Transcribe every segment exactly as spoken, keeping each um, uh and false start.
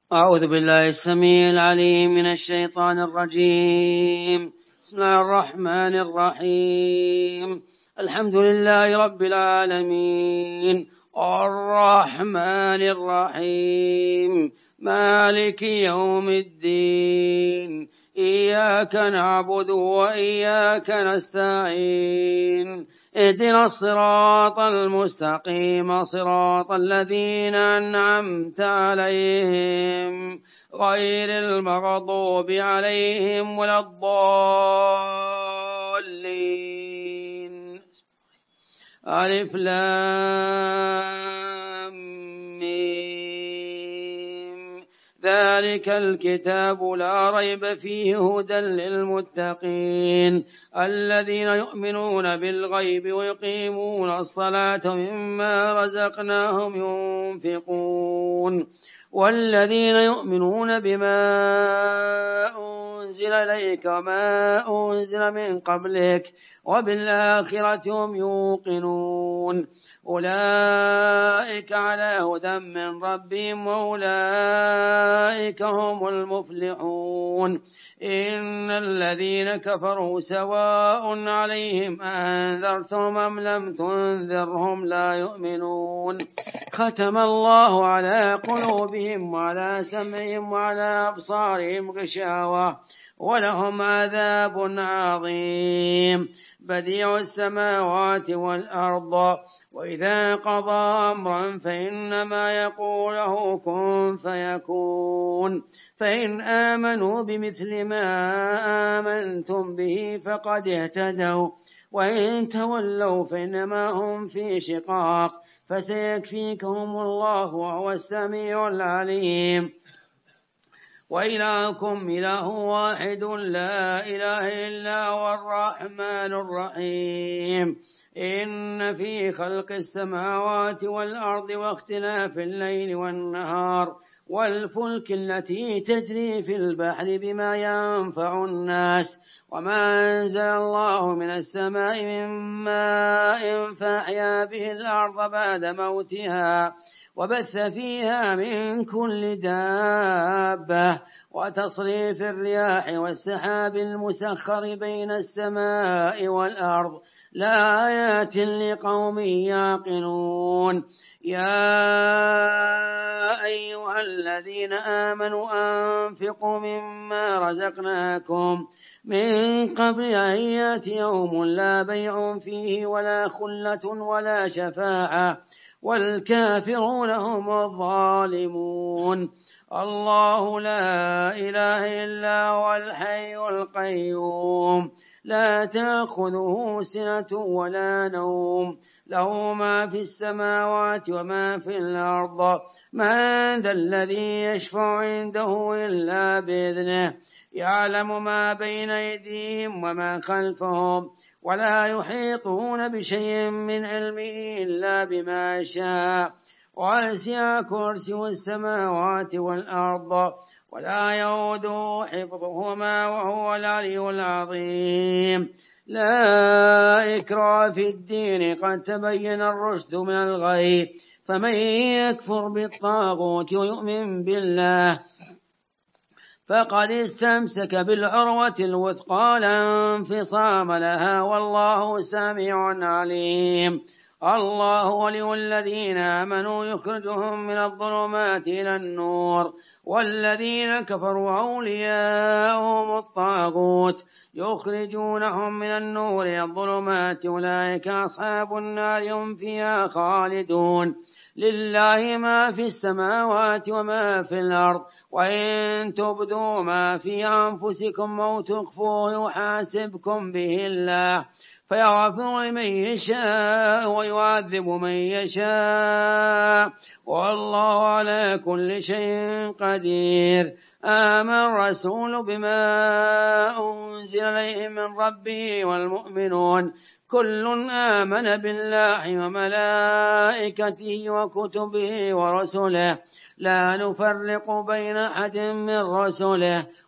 أعوذ بالله السميع العليم من الشيطان الرجيم. بسم الله الرحمن الرحيم. الحمد لله رب العالمين الرحمن الرحيم مالك يوم الدين. إياك نعبد وإياك نستعين. اهدنا الصراط المستقيم صراط الذين أنعمت عليهم غير المغضوب عليهم ولا الضالين. ألف لام ميم. ذلك الكتاب لا ريب فيه هدى للمتقين الذين يؤمنون بالغيب ويقيمون الصلاة ومما رزقناهم ينفقون والذين يؤمنون بما أنزل إليك وما أنزل من قبلك وبالآخرة هم يوقنون أولئك على هدى من ربهم وأولئك هم المفلحون. إن الذين كفروا سواء عليهم أنذرتهم أم لم تنذرهم لا يؤمنون. ختم الله على قلوبهم وعلى سمعهم وعلى أبصارهم غشاوة ولهم عذاب عظيم. بديع السماوات والأرض وإذا قضى أمرا فإنما يقوله كن فيكون. فإن آمنوا بمثل ما آمنتم به فقد اهتدوا وإن تولوا فإنما هم في شقاق فسيكفيكهم الله وهو السميع العليم. وإلهكم إله واحد لا إله إلا هو الرحمن الرحيم. إن في خلق السماوات والأرض واختلاف الليل والنهار والفلك التي تجري في البحر بما ينفع الناس وما أنزل الله من السماء من ماء فأحيا به الأرض بعد موتها وبث فيها من كل دابة وتصريف الرياح والسحاب المسخر بين السماء والأرض لآيات لقوم يعقلون. يا أيها الذين آمنوا أنفقوا مما رزقناكم من قبل أن يأتي يوم لا بيع فيه ولا خلة ولا شفاعة والكافرون هم الظالمون. الله لا إله إلا هو الحي القيوم لا تأخذه سنة ولا نوم له ما في السماوات وما في الأرض. من ذا الذي يشفع عنده إلا بإذنه يعلم ما بين أيديهم وما خلفهم ولا يحيطون بشيء من علمه إلا بما شاء وسع كرسيه السماوات والأرض ولا يؤوده حفظهما وهو العلي العظيم. لا إكراه في الدين قد تبين الرشد من الغي فمن يكفر بالطاغوت ويؤمن بالله فقد استمسك بالعروة الوثقى لا انفصام لها والله سميع عليم. الله ولي الذين آمنوا يخرجهم من الظلمات إلى النور والذين كفروا أولياءهم الطاغوت يخرجونهم من النور إلى الظلمات أولئك أصحاب النار هم فيها خالدون. لله ما في السماوات وما في الأرض وإن تبدوا ما في أنفسكم أو تخفوه يحاسبكم به الله فيغفر لمن يشاء ويعذب من يشاء والله على كل شيء قدير. آمن الرسول بما أنزل إليه من ربه والمؤمنون كل آمن بالله وملائكته وكتبه ورسله لا نفرق بين أحد من رسله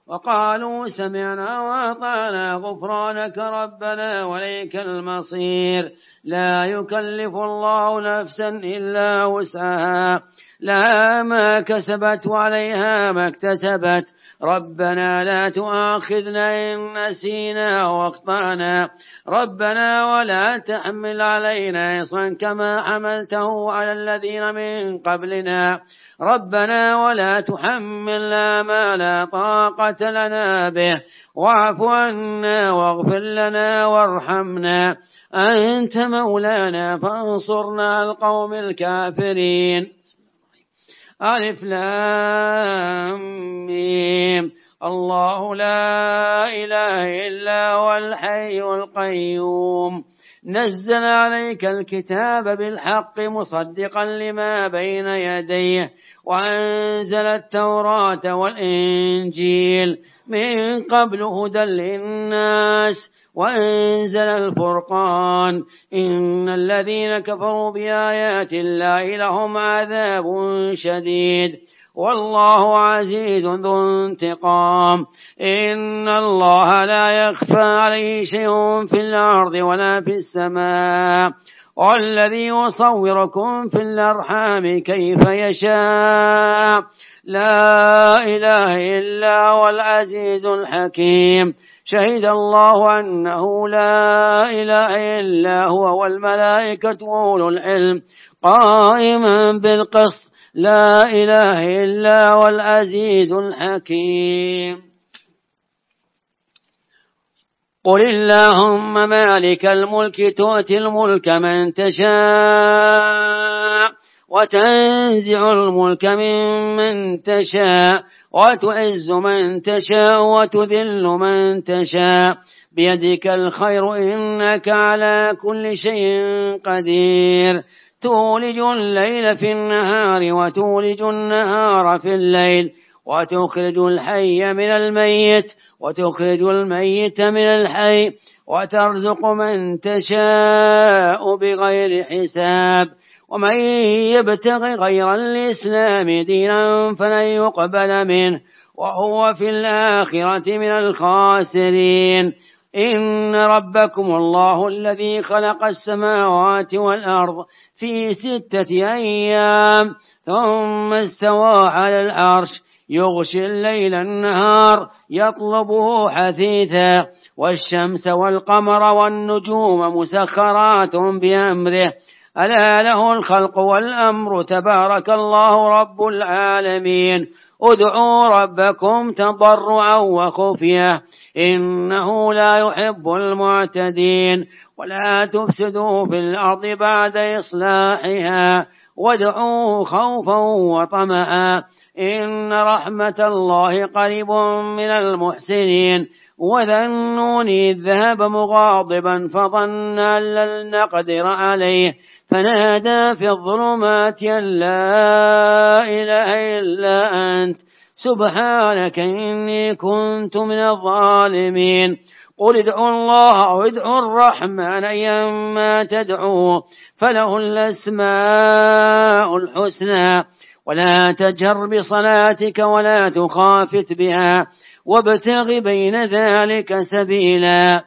وقالوا سمعنا وأطعنا غفرانك ربنا وإليك المصير. لا يكلف الله نفسا إلا وسعها، لها ما كسبت وعليها ما اكتسبت. ربنا لا تؤاخذنا إن نسينا واخطأنا، ربنا ولا تحمل علينا إصرا كما حملته على الذين من قبلنا، ربنا ولا تحملنا ما لا طاقة لنا به، واعف عنا واغفر لنا وارحمنا، أنت مولانا فانصرنا على القوم الكافرين. ألف لام ميم. الله لا إله إلا هو الحي القيوم، نزل عليك الكتاب بالحق مصدقا لما بين يديه، وأنزل التوراة والإنجيل من قبل هدى للناس، وأنزل الفرقان. إن الذين كفروا بآيات الله لهم عذاب شديد، والله عزيز ذو انتقام. إن الله لا يخفى عليه شيء في الأرض ولا في السماء، والذي يصوركم في الأرحام كيف يشاء. لا إله إلا هو العزيز الحكيم. شهد الله أنه لا إله إلا هو والملائكة وأولو العلم قائما بالقسط. لا إله إلا هو العزيز الحكيم. قل اللهم مالك الملك تؤتي الملك من تشاء، وتنزع الملك ممن تشاء، وتعز من تشاء وتذل من تشاء، بيدك الخير إنك على كل شيء قدير. تولج الليل في النهار وتولج النهار في الليل، وتخرج الحي من الميت وتخرج الميت من الحي، وترزق من تشاء بغير حساب. ومن يبتغي غير الإسلام دينا فلن يقبل منه وهو في الآخرة من الخاسرين. إن ربكم الله الذي خلق السماوات والأرض في ستة أيام ثم استوى على العرش، يغشي الليل النهار يطلبه حثيثا، والشمس والقمر والنجوم مسخرات بأمره، ألا له الخلق والأمر تبارك الله رب العالمين. ادعوا ربكم تضرعا وخفية إنه لا يحب المعتدين. ولا تفسدوا في الأرض بعد إصلاحها وادعوا خوفا وطمعا إن رحمة الله قريب من المحسنين. وذا النون إذ ذهب مغاضبا فظن أن لن نقدر عليه فنادى في الظلمات أن لا إله إلا أنت سبحانك إني كنت من الظالمين. قل ادعوا الله أو ادعوا الرحمن أيما تدعوا فله الأسماء الحسنى. ولا تجهر بصلاتك ولا تخافت بها وابتغ بين ذلك سبيلا.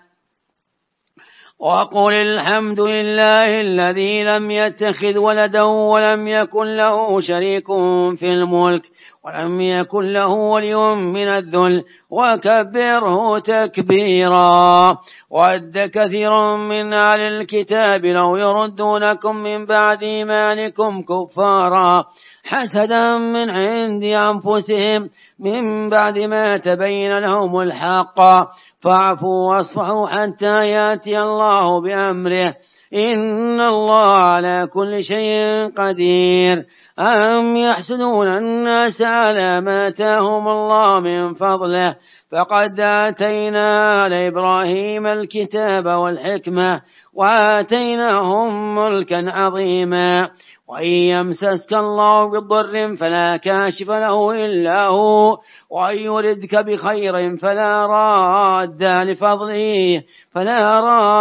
وقل الحمد لله الذي لم يتخذ ولدا ولم يكن له شريك في الملك ولم يكن له ولي من الذل وكبره تكبيرا. ود كثير من أهل الكتاب لو يردونكم من بعد إيمانكم كفارا حسدا من عند أنفسهم من بعد ما تبين لهم الحق فاعفوا واصفحوا حتى يأتي الله بأمره إن الله على كل شيء قدير. أم يحسدون الناس على ما آتاهم الله من فضله فقد آتينا لإبراهيم الكتاب والحكمة وآتيناهم ملكا عظيما. وإن يمسسك الله بضر فلا كاشف له إلا هو وإن يردك بخير فلا راد لفضله فلا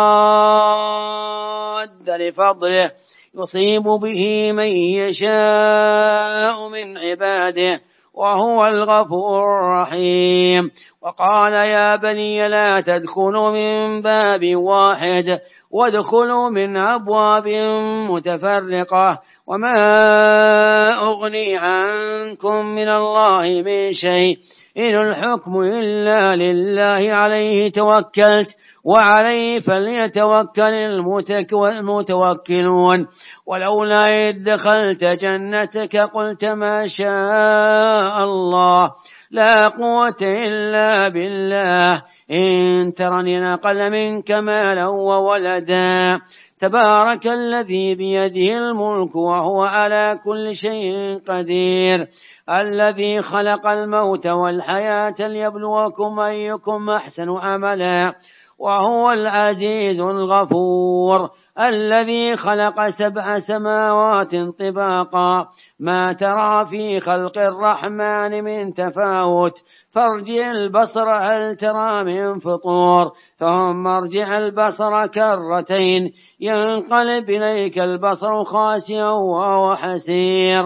راد لفضله يصيب به من يشاء من عباده وهو الغفور الرحيم. وقال يا بني لا تدخلوا من باب واحد وادخلوا من أبواب متفرقة وما أغني عنكم من الله من شيء إن الحكم إلا لله عليه توكلت وعليه فليتوكل المتوكلون. ولولا إذ دخلت جنتك قلت ما شاء الله لا قوة إلا بالله إن ترني نقل منك مالا وولدا تبارك الذي بيده الملك وهو على كل شيء قدير الذي خلق الموت والحياة ليبلوكم أيكم أحسن عملا وهو العزيز الغفور الذي خلق سبع سماوات طباقا ما ترى في خلق الرحمن من تفاوت فارجع البصر هل ترى من فطور ثم ارجع البصر كرتين ينقلب إليك البصر خاسئا وهو حسير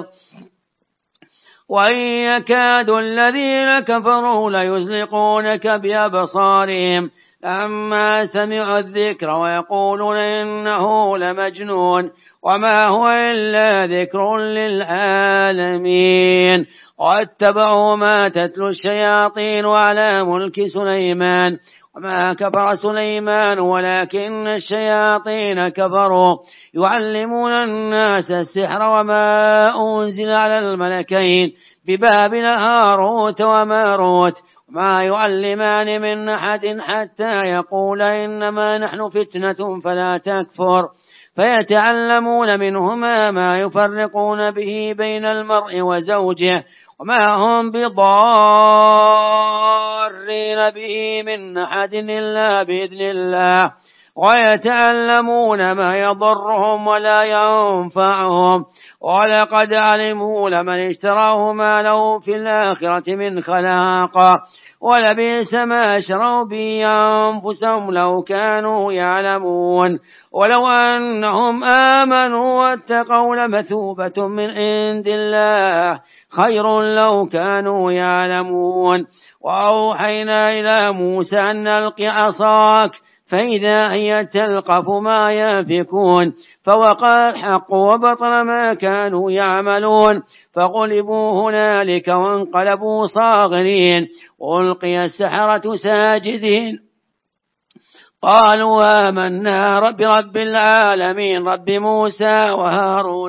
وإن يكاد الذين كفروا ليزلقونك بأبصارهم لما سمعوا الذكر ويقولون إنه لمجنون وما هو إلا ذكر للعالمين واتبعوا ما تتلو الشياطين على ملك سليمان وما كفر سليمان ولكن الشياطين كفروا يعلمون الناس السحر وما أنزل على الملكين ببابل هاروت وماروت ما يعلمان من أحد حتى يقول إنما نحن فتنة فلا تكفر فيتعلمون منهما ما يفرقون به بين المرء وزوجه وما هم بضارين به من أحد إلا بإذن الله ويتعلمون ما يضرهم ولا ينفعهم ولقد علموا لمن اشتراه ما له في الآخرة من خلاق ولبئس ما شروا به أنفسهم لو كانوا يعلمون ولو أنهم آمنوا واتقوا لمثوبة من عند الله خير لو كانوا يعلمون. وأوحينا إلى موسى أن ألق عصاك فإذا هي تلقف ما ينفكون فوقع الحق وبطل ما كانوا يعملون فغلبوا هنالك وانقلبوا صاغرين وألقي السحرة ساجدين قالوا آمنا برب العالمين رب موسى وهارون.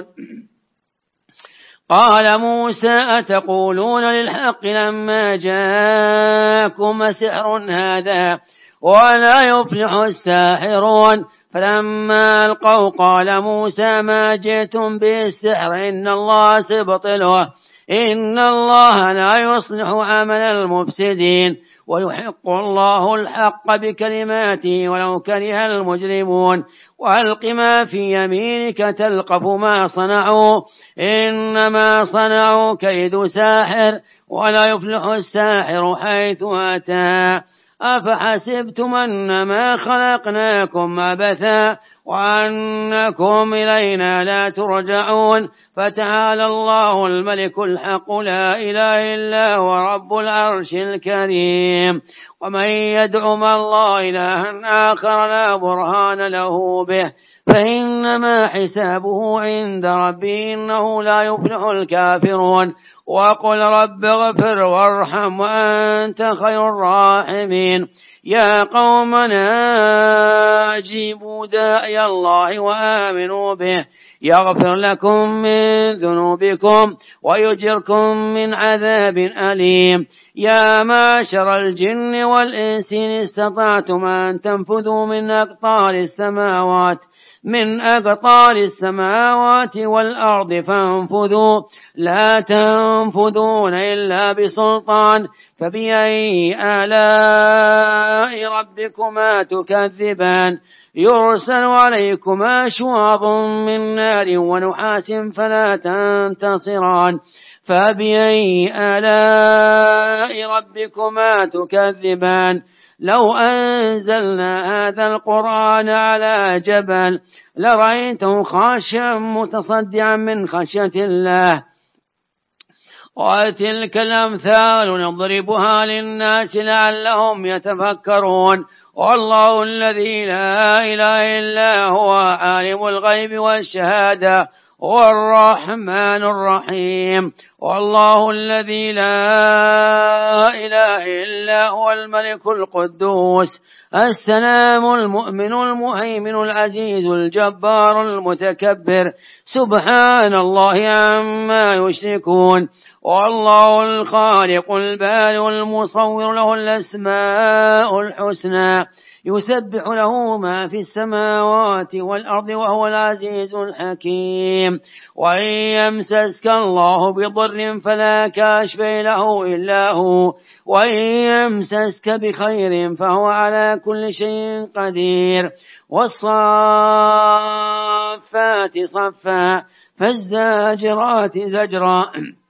قال موسى أتقولون للحق لما جاءكم سحر هذا ولا يفلح الساحرون فلما ألقوا قال موسى ما جئتم به السحر إن الله سيبطله إن الله لا يصلح عمل المفسدين ويحق الله الحق بكلماته ولو كره المجرمون. وألق ما في يمينك تلقف ما صنعوا إنما صنعوا كيد ساحر ولا يفلح الساحر حيث أتى. أفحسبتم أنما خلقناكم عبثا وأنكم إلينا لا ترجعون فتعالى الله الملك الحق لا إله إلا هو رب العرش الكريم. ومن يدع مع الله إلها آخر لا برهان له به فإنما حسابه عند ربه إنه لا يفلح الكافرون. وقل رب اغفر وارحم وأنت خير الراحمين. يا قومنا أجيبوا داعي الله وآمنوا به يغفر لكم من ذنوبكم ويجركم من عذاب أليم. يا معشر الجن والإنس إن استطعتم أن تنفذوا من أقطار السماوات من أقطار السماوات والأرض فانفذوا لا تنفذون إلا بسلطان فبأي آلاء ربكما تكذبان يرسل عليكما شواظ من نار ونحاس فلا تنتصران فبأي آلاء ربكما تكذبان. لو أنزلنا هذا القرآن على جبل لرأيته خاشعا متصدعا من خشية الله وتلك الأمثال نضربها للناس لعلهم يتفكرون. والله الذي لا إله إلا هو عالم الغيب والشهادة هو الرحمن الرحيم. والله الذي لا إله إلا هو الملك القدوس السلام المؤمن المهيمن العزيز الجبار المتكبر سبحان الله عما يشركون. والله الخالق البارئ المصور له الأسماء الحسنى يسبح له ما في السماوات والأرض وهو العزيز الحكيم. وإن يمسسك الله بضر فلا كاشف له إلا هو وإن يمسسك بخير فهو على كل شيء قدير. والصافات صفا فالزاجرات زجرا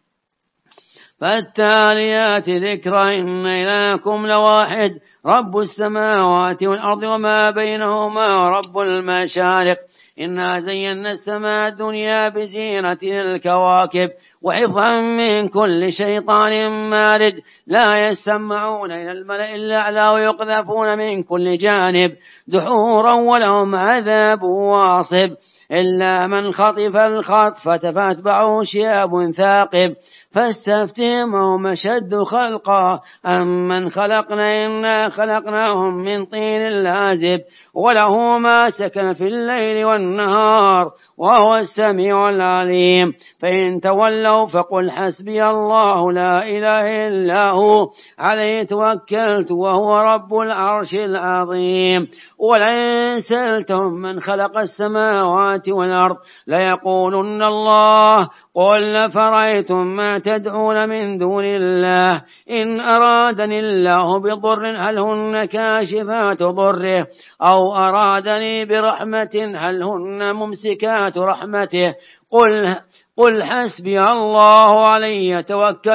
فالتاليات ذكرا إن إلهكم لواحد رب السماوات والأرض وما بينهما رب المشارق. إنا زينا السماء الدنيا بزينة الكواكب وحفظا من كل شيطان مارد لا يسمعون إلى الملأ الأعلى ويقذفون من كل جانب دحورا ولهم عذاب واصب. إلا من خطف الخطفة فاتبعه شهاب ثاقب فاستفتهم هم أشد خلقا أم من خلقنا إنا خلقناهم من طين لازب وله ما سكن في الليل والنهار وهو السميع العليم. فإن تولوا فقل حسبي الله لا إله إلا هو عليه توكلت وهو رب العرش العظيم. ولئن سألتهم من خلق السماوات والأرض ليقولن الله قل فرأيتم ما تدعون من دون الله إن أرادني الله بضر هل هن كاشفات ضره أو أرادني برحمة هل هن ممسكات رحمته قل قل حسبي الله عليه يتوكل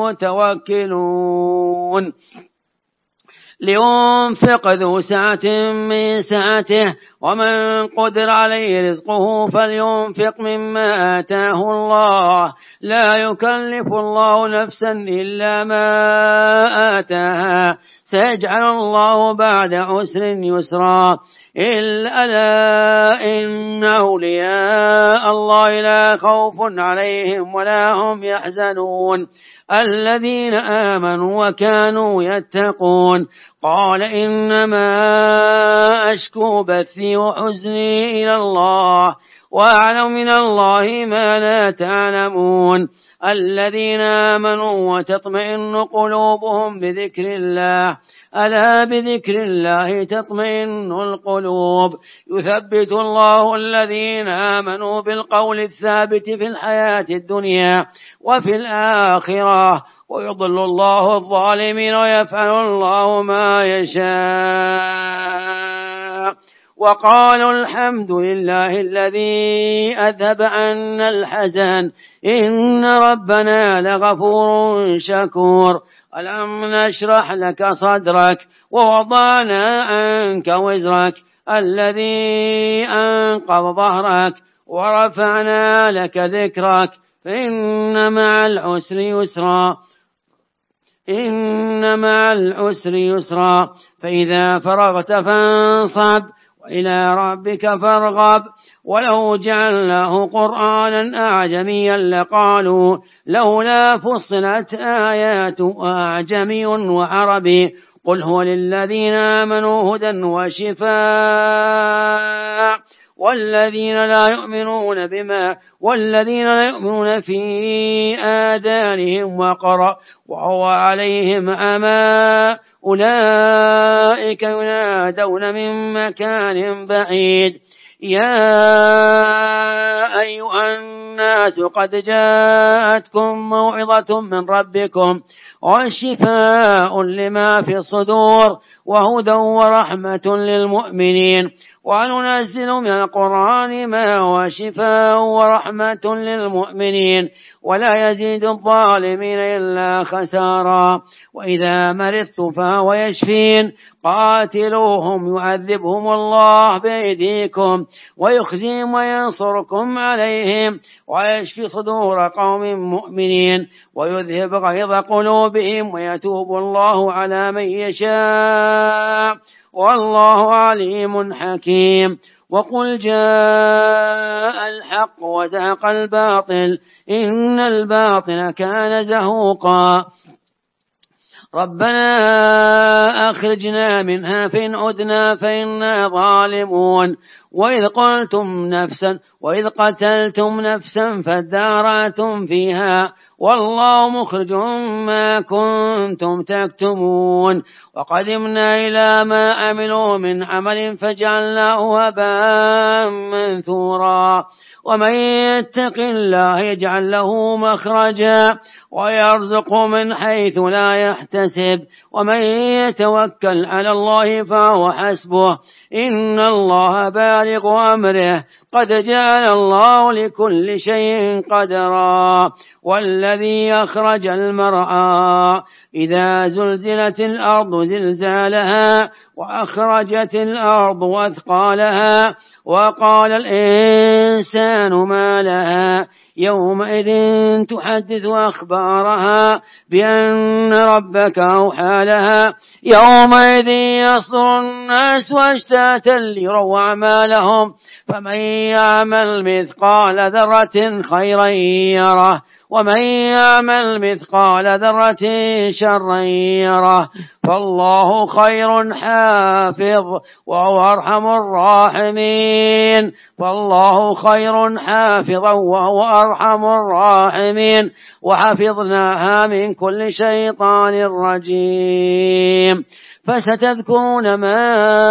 المتوكلون. لينفق ذو سعة من سعته ومن قدر عليه رزقه فلينفق مما آتاه الله لا يكلف الله نفسا إلا ما آتاها سيجعل الله بعد عسر يسرا. إلا إن أولياء الله لا خوف عليهم ولا هم يحزنون الذين آمنوا وكانوا يتقون. قال إنما أشكو بثي وحزني إلى الله وأعلم من الله ما لا تعلمون. الذين آمنوا وتطمئن قلوبهم بذكر الله ألا بذكر الله تطمئن القلوب. يثبت الله الذين آمنوا بالقول الثابت في الحياة الدنيا وفي الآخرة ويضل الله الظالمين ويفعل الله ما يشاء. وقالوا الحمد لله الذي أذهب عنا الحزن إن ربنا لغفور شكور. ألم نشرح لك صدرك ووضعنا عنك وزرك الذي أنقض ظهرك ورفعنا لك ذكرك فإن مع العسر يسرا إن مع العسر يسرا. فإذا فرغت فانصب وإلى ربك فارغب. ولو جعلناه قرآنا أعجميا لقالوا لولا فصلت آياته أعجمي وعربي قل هو للذين آمنوا هدى وشفاء والذين لا يؤمنون بما والذين لا يؤمنون في آذانهم وقر وهو عليهم عمى أولئك ينادون من مكان بعيد. يا أيها الناس قد جاءتكم موعظة من ربكم وشفاء لما في الصدور وهدى ورحمة للمؤمنين. وننزل من القرآن ما هو شفاء ورحمة للمؤمنين ولا يزيد الظالمين إلا خسارا. وإذا مرضت فهو يشفين قاتلوهم يعذبهم الله بأيديكم ويخزيهم وينصركم عليهم ويشفي صدور قوم مؤمنين ويذهب غيظ قلوبهم ويتوب الله على من يشاء والله عليم حكيم. وقل جاء الحق وزهق الباطل إن الباطل كان زهوقا. ربنا أخرجنا منها فإن عدنا فإنا ظالمون. وإذ قلتم نفسا وإذ قتلتم نفسا فادارأتم فيها والله مخرج ما كنتم تكتمون. وقدمنا إلى ما عملوا من عمل فجعلناه هباء منثورا. ومن يتق الله يجعل له مخرجا ويرزق من حيث لا يحتسب ومن يتوكل على الله فهو حسبه إن الله بالغ أمره قد جعل الله لكل شيء قدرا. والذي أخرج المرعى إذا زلزلت الأرض زلزالها وأخرجت الأرض أثقالها وقال الإنسان ما لها يومئذ تحدث أخبارها بأن ربك أوحى لها يومئذ يصدر الناس أشتاتا ليروا أعمالهم فمن يعمل مثقال ذرة خيرا يره ومن يعمل مثقال ذرة شرا يره فالله خير حافظ وهو أرحم الراحمين. فالله خير حافظا وهو أرحم الراحمين. وحفظناها من كل شيطان رجيم. فستذكرون ما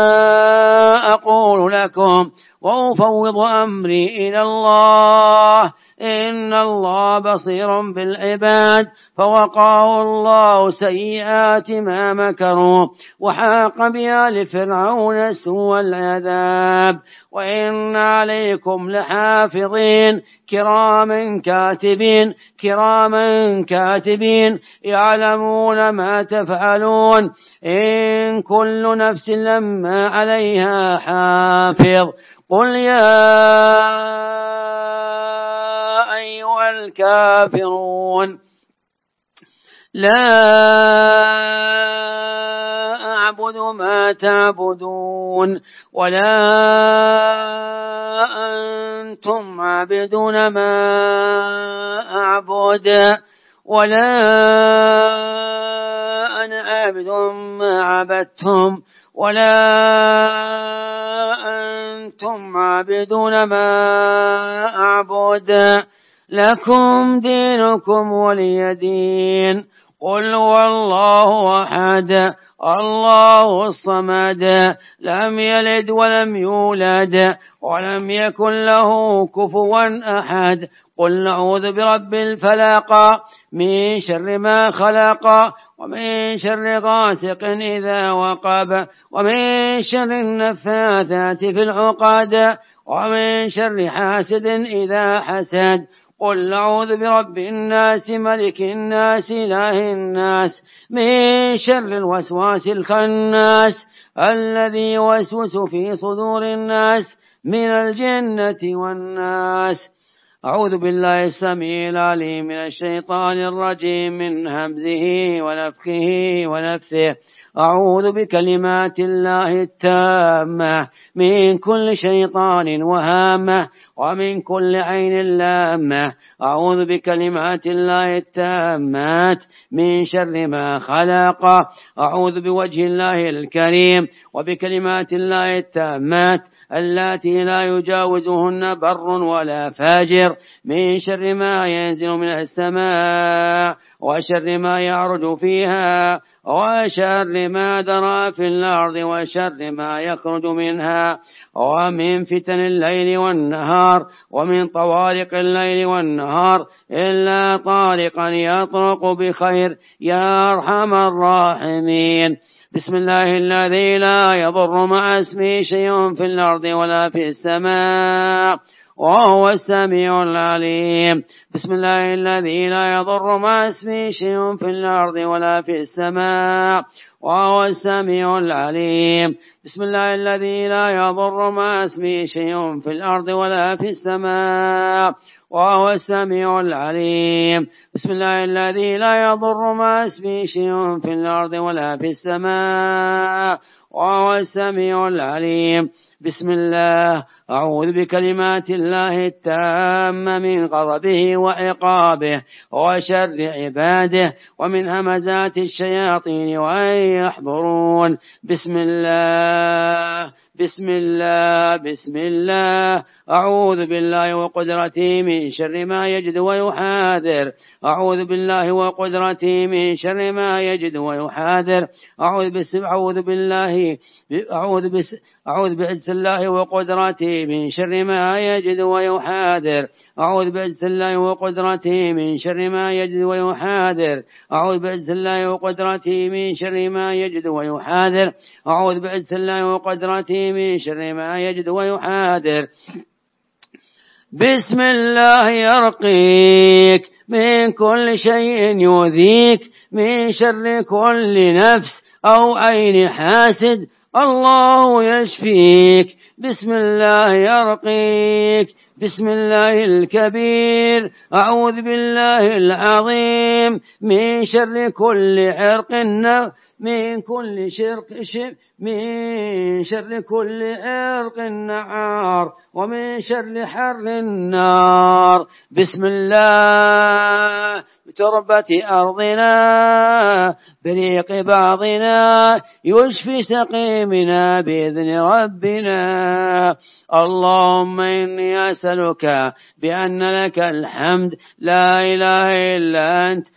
أقول لكم وأفوض أمري إلى الله إن الله بصير بالعباد. فوقاه الله سيئات ما مكروا وحاق بآل فرعون سوء العذاب. وإن عليكم لحافظين كراما كاتبين كراما كاتبين يعلمون ما تفعلون إن كل نفس لما عليها حافظ. قل يا أيها الكافرون لا أعبد ما تعبدون ولا أنتم عابدون ما أعبد ولا أنا عابد ما عبدتم ولا أنتم عابدون ما أعبد لكم دينكم ولي دين. قل هو الله أحد الله الصمد لم يلد ولم يولد ولم يكن له كفوا أحد. قل نعوذ برب الفلق من شر ما خلق ومن شر غاسق إذا وقب ومن شر النفاثات في العقد ومن شر حاسد إذا حسد. قل نعوذ برب الناس ملك الناس إله الناس من شر الوسواس الخناس الذي يوسوس في صدور الناس من الجنة والناس. أعوذ بالله السميع العليم من الشيطان الرجيم من همزه ونفخه ونفثه. أعوذ بكلمات الله التامة من كل شيطان وهامة ومن كل عين لامة. أعوذ بكلمات الله التامات من شر ما خلق. أعوذ بوجه الله الكريم وبكلمات الله التامات اللاتي لا يجاوزهن بر ولا فاجر من شر ما ينزل من السماء وشر ما يعرج فيها وشر ما درى في الأرض وشر ما يخرج منها ومن فتن الليل والنهار ومن طوارق الليل والنهار إلا طارقا يطرق بخير يا أرحم الراحمين. بسم الله الذي لا يضر مع اسمه شيء في الأرض ولا في السماء وهو السميع العليم. بسم الله الذي لا يضر مع اسمه شيء في الأرض ولا في السماء وهو السميع العليم. بسم الله الذي لا يضر مع اسمه شيء في الأرض ولا في السماء وهو السميع العليم. بسم الله الذي لا يضر مع اسمه شيء في الأرض ولا في السماء وهو السميع العليم. بسم الله أعوذ بكلمات الله التامة من غضبه وعقابه وشر عباده ومن همزات الشياطين وأن يحضرون. بسم الله بسم الله بسم الله أعوذ بالله وقدرته من شر ما يجد ويحاذر. أعوذ بالله وقدرته من شر ما يجد ويحاذر. أعوذ بسم أعوذ بالله أعوذ بس أعوذ بعز الله وقدرته من شر ما يجد ويحاذر. أعوذ بعز الله وقدرته من شر ما يجد ويحاذر. أعوذ بعز الله وقدرته من شر ما يجد ويحاذر. أعوذ بعز الله وقدرته من شر ما يجد ويحاذر. بسم الله يرقيك من كل شيء يؤذيك من شر كل نفس أو عين حاسد الله يشفيك. بسم الله يرقيك. بسم الله الكبير أعوذ بالله العظيم من شر كل عرق من كل شرق من شر كل عرق النعار ومن شر حر النار. بسم الله بتربة أرضنا بريق بعضنا يشفي سقيمنا بإذن ربنا. اللهم إني أسألك بأن لك الحمد لا إله إلا أنت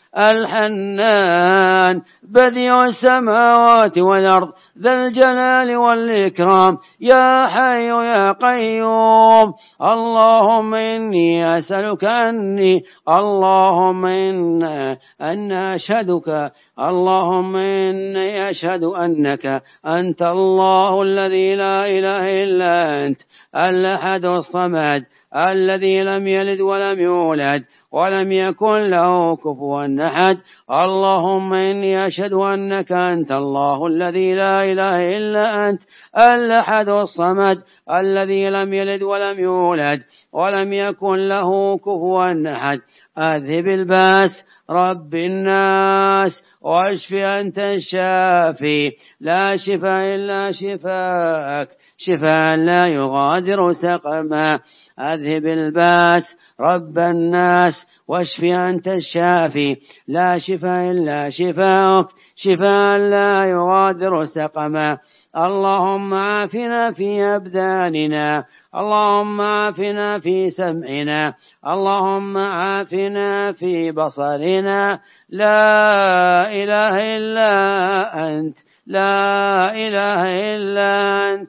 الحنان بديع السماوات والأرض ذا الجلال والإكرام يا حي يا قيوم. اللهم إني أسألك أني اللهم إن أن أشهدك اللهم إني أشهد أنك أنت الله الذي لا إله إلا أنت الأحد الصمد الذي لم يلد ولم يولد ولم يكن له كفوا أحد. اللهم إني أشهد أنك أنت الله الذي لا إله إلا أنت الأحد الصمد الذي لم يلد ولم يولد ولم يكن له كفوا أحد. أذهب الباس رب الناس واشف أنت الشافي لا شفاء إلا شفاءك شفاء لا يغادر سقما. أذهب الباس رب الناس واشف أنت الشافي لا شفاء إلا شفاءك شفاء لا يغادر سقما. اللهم عافنا في أبداننا اللهم عافنا في سمعنا اللهم عافنا في بصرنا. لا إله إلا أنت لا إله إلا أنت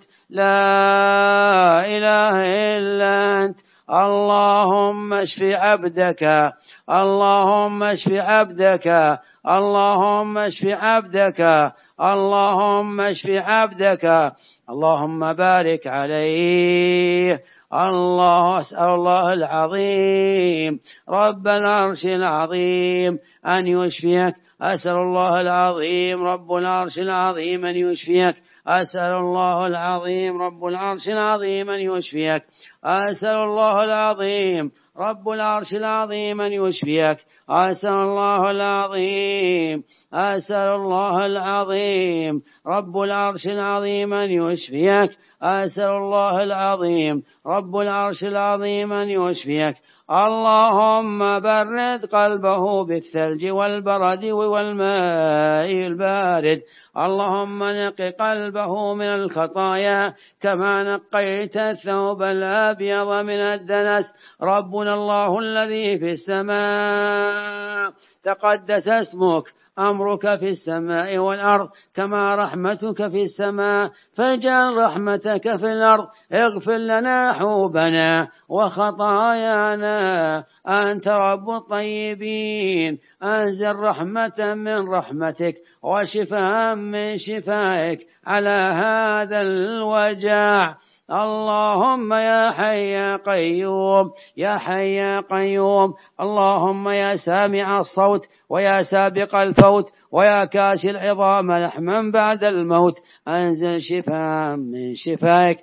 لا إله إلا أنت. اللهم اشف عبدك اللهم اشف عبدك اللهم اشف عبدك اللهم اشف عبدك. اللهم بارك عليه. الله أسأل الله العظيم رب العرش العظيم أن يشفيك. أسأل الله العظيم رب العرش العظيم أن يشفيك. أسأل الله العظيم رب العرش العظيم أن يشفيك. أسأل الله العظيم رب العرش العظيم أن يشفيك. أسأل الله العظيم أسأل الله العظيم رب العرش العظيم أن يشفيك. أسأل الله العظيم رب العرش العظيم أن يشفيك. اللهم برد قلبه بالثلج والبرد والماء البارد. اللهم نق قلبه من الخطايا كما نقيت الثوب الأبيض من الدنس. ربنا الله الذي في السماء تقدس اسمك أمرك في السماء والأرض كما رحمتك في السماء فاجعل رحمتك في الأرض. اغفر لنا حوبنا وخطايانا أنت رب الطيبين. أنزل رحمة من رحمتك وشفاء من شفائك على هذا الوجع اللهم يا حي يا قيوم يا حي يا قيوم اللهم يا سامع الصوت ويا سابق الفوت ويا كاسي العظام لحما بعد الموت أنزل شفاء من شفائك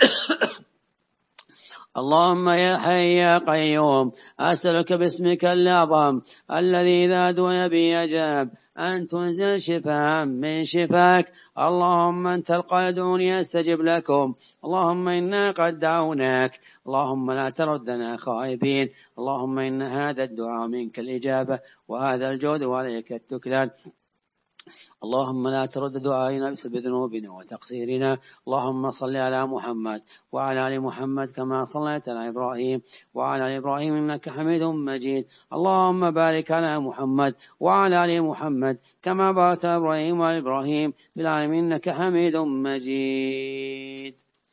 اللهم يا حي يا قيوم أسألك باسمك الأعظم الذي إذا دعي به أجاب أن تنزل شفاء من شفاك اللهم أنت القائل ادعوني أستجب لكم اللهم إنا قد دعوناك اللهم لا تردنا خائبين اللهم إن هذا الدعاء منك الإجابة وهذا الجود وعليك التكلان اللهم لا ترد دعائنا بسبب ذنوبنا وتقصيرنا اللهم صل على محمد وعلى آل محمد كما صليت على إبراهيم وعلى آل إبراهيم إنك حميد مجيد اللهم بارك على محمد وعلى آل محمد كما باركت على إبراهيم وعلى إبراهيم في العالمين إنك حميد مجيد.